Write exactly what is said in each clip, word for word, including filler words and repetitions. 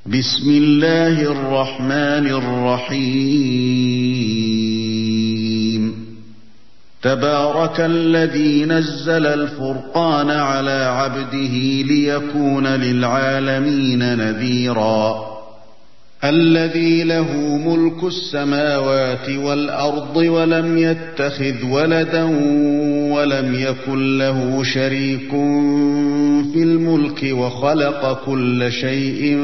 بسم الله الرحمن الرحيم تبارك الذي نزل الفرقان على عبده ليكون للعالمين نذيرا الذي له ملك السماوات والأرض ولم يتخذ ولدا ولم يكن له شريك في الملك وخلق كل شيء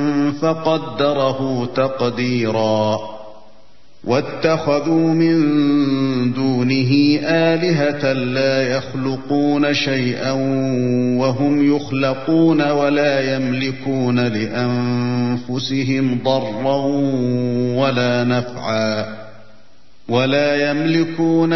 فقدره تقديرا واتخذوا من دونه آلهة لا يخلقون شيئا وهم يخلقون ولا يملكون لأنفسهم ضرا ولا نفعا ولا يملكون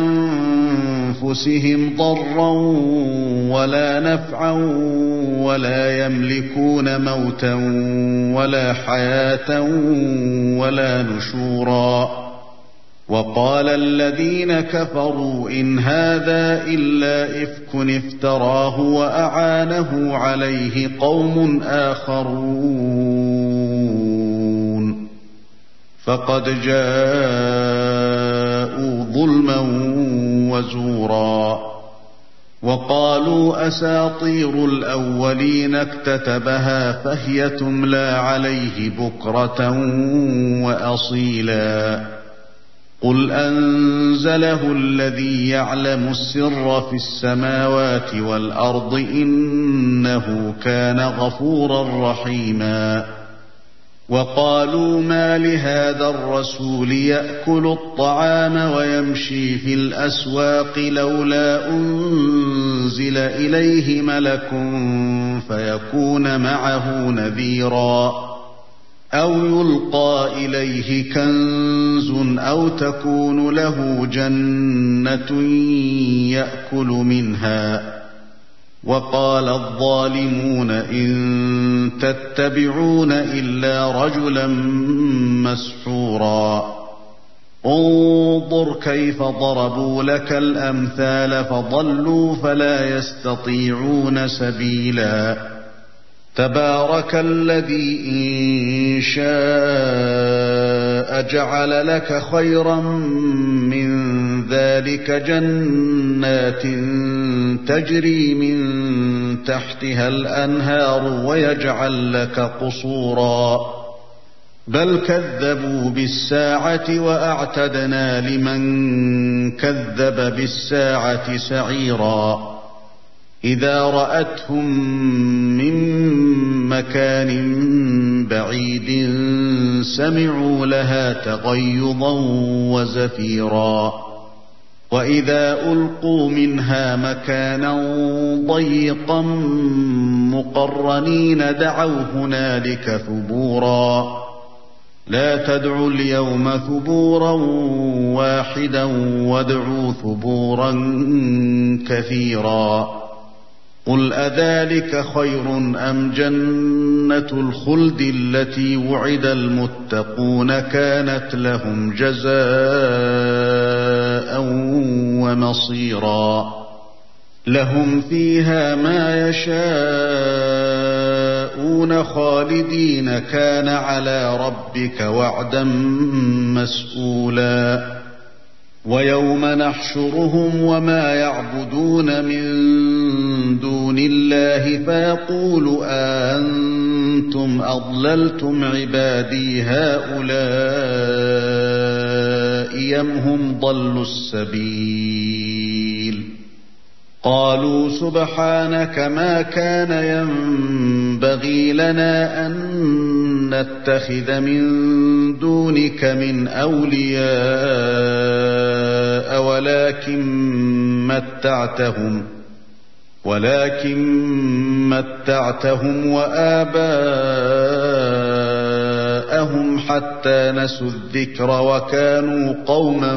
لأنفسهم ضرا ولا نفعا ولا يملكون موتا ولا حياة ولا نشورا وقال الذين كفروا إن هذا إلا إفك افتراه وأعانه عليه قوم آخرون فقد جاءوا ظلما وزورا وقالوا أساطير الأولين اكتتبها فهي تملى عليه بكرة وأصيلا قل أنزله الذي يعلم السر في السماوات والأرض إنه كان غفورا رحيما وقالوا ما لهذا الرسول يأكل الطعام ويمشي في الأسواق لولا أنزل إليه ملك فيكون معه نذيرا أو يلقى إليه كنز أو تكون له جنة يأكل منها وقال الظالمون إن تتبعون إلا رجلا مسحورا انظر كيف ضربوا لك الأمثال فضلوا فلا يستطيعون سبيلا تبارك الذي إن شاء جعل لك خيرا من ذلك جنات تجري من تحتها الأنهار ويجعل لك قصورا بل كذبوا بالساعة وأعتدنا لمن كذب بالساعة سعيرا إذا رأتهم من مكان بعيد سمعوا لها تغيظا وزفيرا وإذا ألقوا منها مكانا ضيقا مقرنين دعوا هنالك ثبورا لا تدعوا اليوم ثبورا واحدا وادعوا ثبورا كثيرا قل أذلك خير أم جنة الخلد التي وعد المتقون كانت لهم جزاء ومصيرا لهم فيها ما يشاءون خالدين كان على ربك وعدا مسئولا ويوم نحشرهم وما يعبدون من دون الله فيقول أأنتم أضللتم عبادي هؤلاء أم هم ضلوا السبيل قالوا سبحانك ما كان ينبغي لنا أن نتخذ من دونك من أولياء ولكن متعتهم ولكن متعتهم وآباءهم حتى نسوا الذكر وكانوا قوما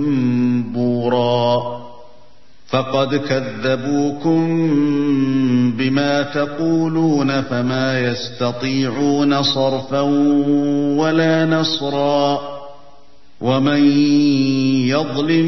بورا فقد كذبوكم بما تقولون فما يستطيعون صرفا ولا نصرا ومن يظلم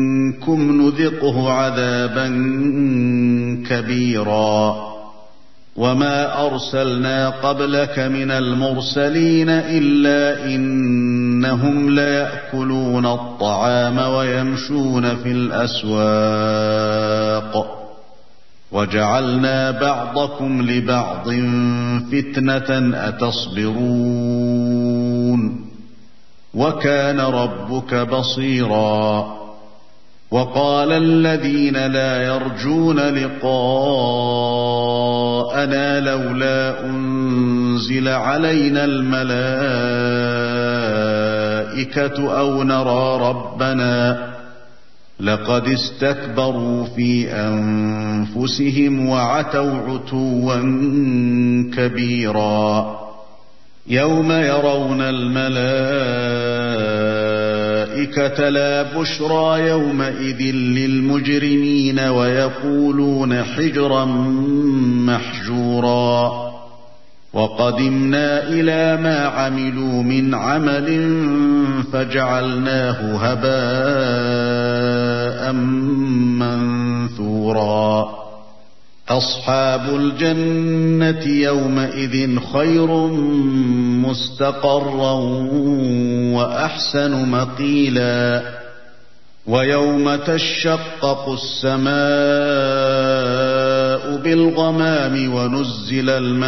منكم نذقه عذابا كبيرا وما أرسلنا قبلك من المرسلين إلا إنهم ليأكلون الطعام ويمشون في الأسواق وجعلنا بعضكم لبعض فتنة أتصبرون وكان ربك بصيرا وقال الذين لا يرجون لقاءنا لولا أنزل علينا الملائكة أو نرى ربنا لقد استكبروا في أنفسهم وعتوا عتوا كبيرا يوم يرون الملائكة لا بشرى يومئذ للمجرمين ويقولون حجرا محجورا وقدمنا إلى ما عملوا من عمل فجعلناه هباء منثورا أصحاب الجنة يومئذ خير مستقرا وأحسن مقيلا ويوم تشقق السماء بالغمام ونزل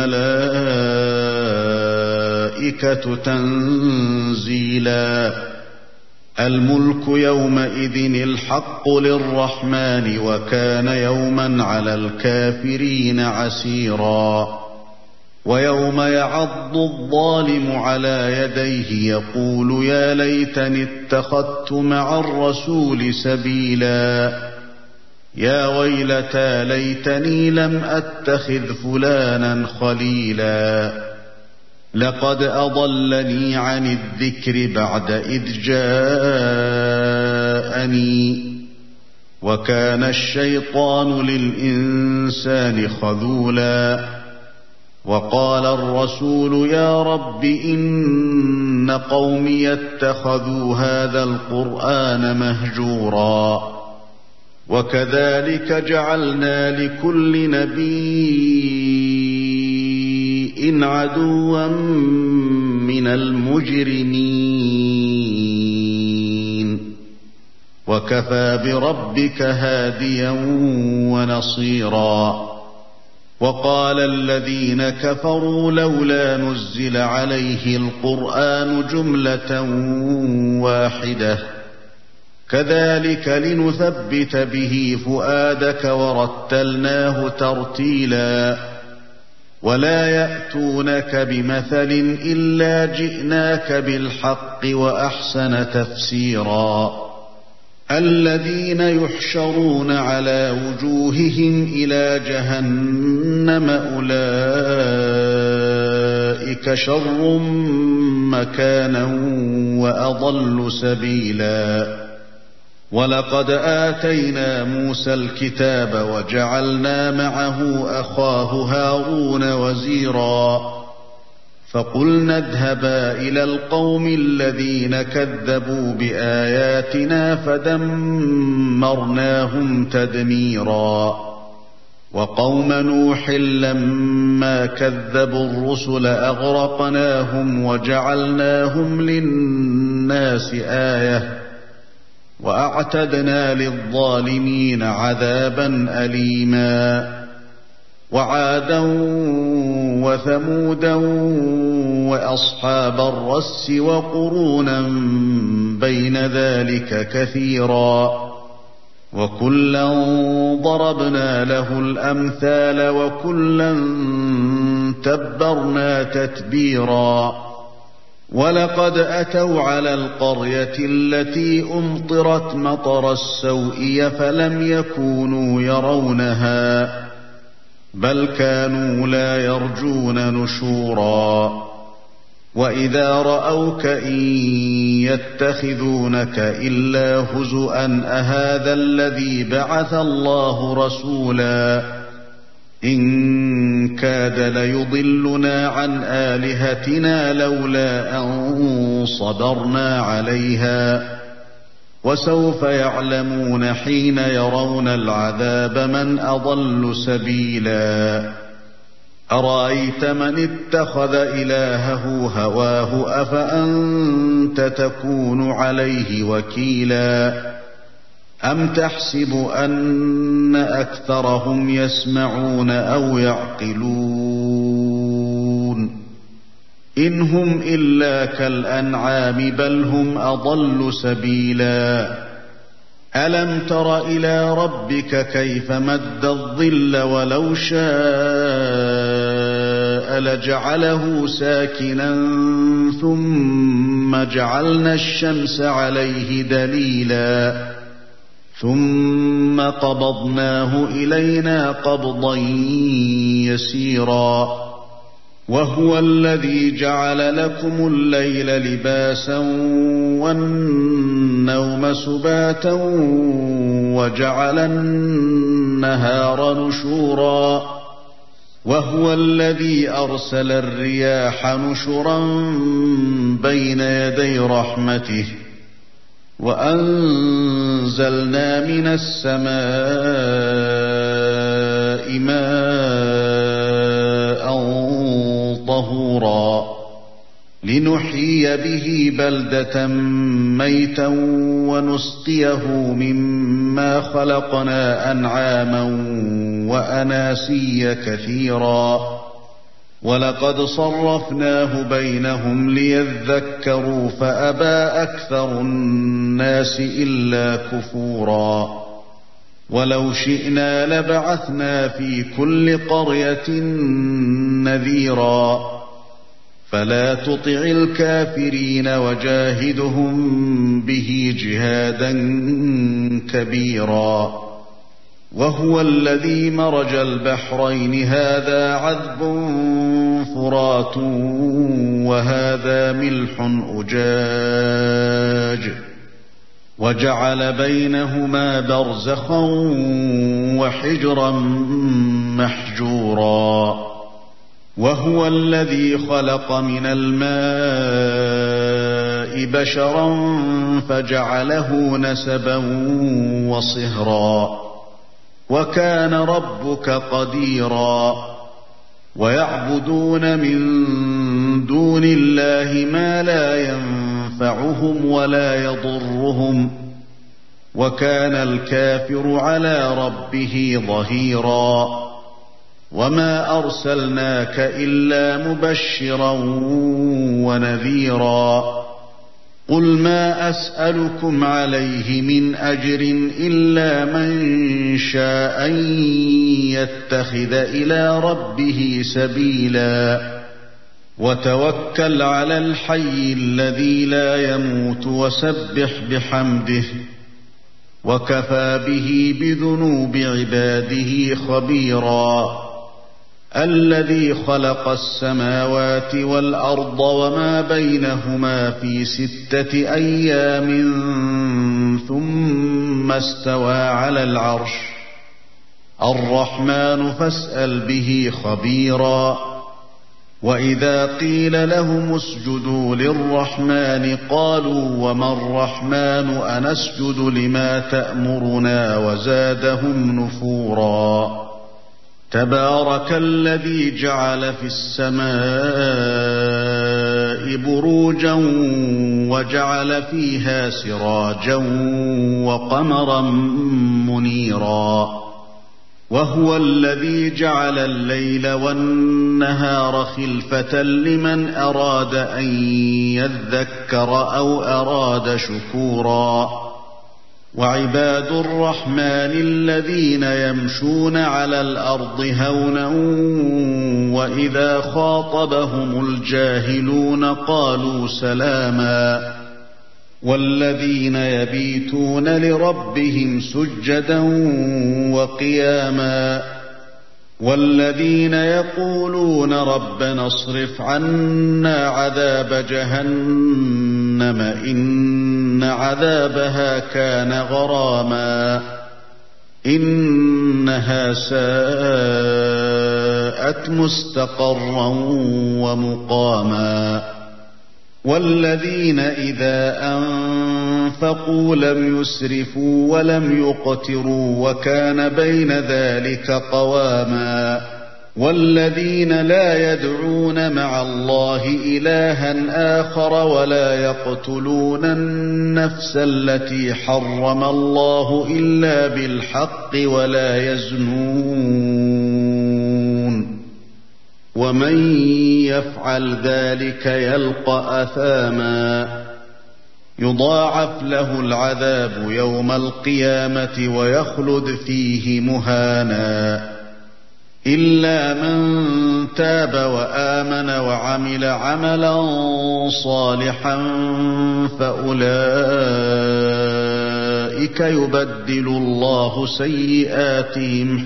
الملائكة تنزيلا الملك يومئذ الحق للرحمن وكان يوما على الكافرين عسيرا ويوم يعض الظالم على يديه يقول يا ليتني اتخذت مع الرسول سبيلا يا ويلتى ليتني لم أتخذ فلانا خليلا لقد أضلني عن الذكر بعد إذ جاءني وكان الشيطان للإنسان خذولا وقال الرسول يا رب إن قومي اتخذوا هذا القرآن مهجورا وكذلك جعلنا لكل نبي عدوا من المجرمين وكفى بربك هاديا ونصيرا وقال الذين كفروا لولا نزل عليه القرآن جملة واحدة كذلك لنثبت به فؤادك ورتلناه ترتيلا ولا يأتونك بمثل إلا جئناك بالحق وأحسن تفسيرا الذين يحشرون على وجوههم إلى جهنم أولئك شر مكانا وأضل سبيلا ولقد آتينا موسى الكتاب وجعلنا معه أخاه هارون وزيرا فقلنا اذهبا إلى القوم الذين كذبوا بآياتنا فدمرناهم تدميرا وقوم نوح لما كذبوا الرسل أغرقناهم وجعلناهم للناس آية وأعتدنا للظالمين عذابا أليما وعادا وثمودا وأصحاب الرس وقرونا بين ذلك كثيرا وكلا ضربنا له الأمثال وكلا تبرنا تتبيرا ولقد أتوا على القرية التي أمطرت مطر السوء فلم يكونوا يرونها بل كانوا لا يرجون نشورا وإذا رأوك إن يتخذونك إلا هزؤا أهذا الذي بعث الله رسولا إن كاد ليضلنا عن آلهتنا لولا أن صبرنا عليها وسوف يعلمون حين يرون العذاب من أضل سبيلا أرأيت من اتخذ إلهه هواه أفأنت تكون عليه وكيلا أم تحسب أن أكثرهم يسمعون أو يعقلون إن هم إلا كالأنعام بل هم أضل سبيلا ألم تر إلى ربك كيف مد الظل ولو شاء لجعله ساكنا ثم جعلنا الشمس عليه دليلا ثم قبضناه إلينا قبضا يسيرا وهو الذي جعل لكم الليل لباسا والنوم سباتا وجعل النهار نشورا وهو الذي أرسل الرياح نشرا بين يدي رحمته وأنزلنا من السماء ماء طهورا لنحيي به بلدة ميتا ونسقيه مما خلقنا أنعاما وأناسيا كثيرا ولقد صرفناه بينهم ليذكروا فأبى أكثر الناس إلا كفورا ولو شئنا لبعثنا في كل قرية نذيرا فلا تطع الكافرين وجاهدهم به جهادا كبيرا وهو الذي مرج البحرين هذا عذب فرات وهذا ملح أجاج وجعل بينهما برزخا وحجرا محجورا وهو الذي خلق من الماء بشرا فجعله نسبا وصهرا وكان ربك قديرا ويعبدون من دون الله ما لا ينفعهم ولا يضرهم وكان الكافر على ربه ظهيرا وما أرسلناك إلا مبشرا ونذيرا قل ما أسألكم عليه من أجر إلا من شاء أن يتخذ إلى ربه سبيلا وتوكل على الحي الذي لا يموت وسبح بحمده وكفى به بذنوب عباده خبيرا الذي خلق السماوات والأرض وما بينهما في ستة أيام ثم استوى على العرش الرحمن فاسأل به خبيرا وإذا قيل لهم اسجدوا للرحمن قالوا وما الرحمن أنسجد لما تأمرنا وزادهم نفورا تبارك الذي جعل في السماء بروجا وجعل فيها سراجا وقمرا منيرا وهو الذي جعل الليل والنهار خلفة لمن أراد أن يذكر أو أراد شكورا وعباد الرحمن الذين يمشون على الأرض هونا وإذا خاطبهم الجاهلون قالوا سلاما والذين يبيتون لربهم سجدا وقياما والذين يقولون ربنا اصرف عنا عذاب جهنم إن عذابها كان غراما إنها ساءت مستقرا ومقاما والذين إذا أنفقوا لم يسرفوا ولم يقتروا وكان بين ذلك قواما والذين لا يدعون مع الله إلها آخر ولا يقتلون النفس التي حرم الله إلا بالحق ولا يزنون ومن يفعل ذلك يلقى أثاما يضاعف له العذاب يوم القيامة ويخلد فيه مهانا إلا من تاب وآمن وعمل عملا صالحا فأولئك يبدل الله سيئاتهم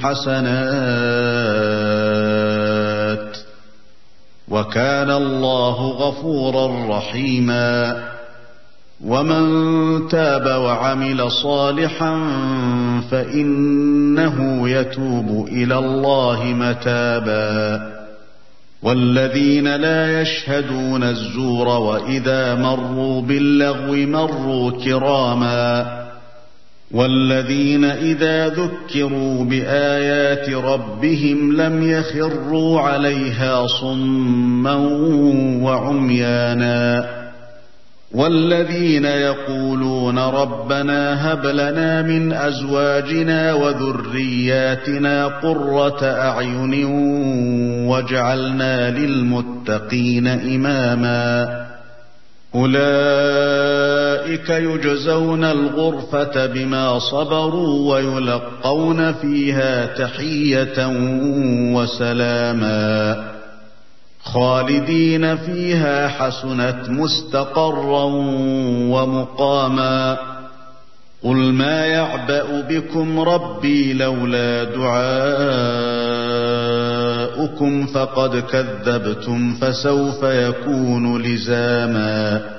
حسنات وكان الله غفورا رحيما ومن تاب وعمل صالحا فإنه يتوب إلى الله متابا والذين لا يشهدون الزور وإذا مروا باللغو مروا كراما والذين إذا ذكروا بآيات ربهم لم يخروا عليها صما وعميانا والذين يقولون ربنا هب لنا من أزواجنا وذرياتنا قرة أعين واجعلنا للمتقين إماما أولئك يجزون الغرفة بما صبروا ويلقون فيها تحية وسلاما خالدين فيها حسنت مستقرا ومقاما قل ما يعبأ بكم ربي لولا دعاؤكم فقد كذبتم فسوف يكون لزاما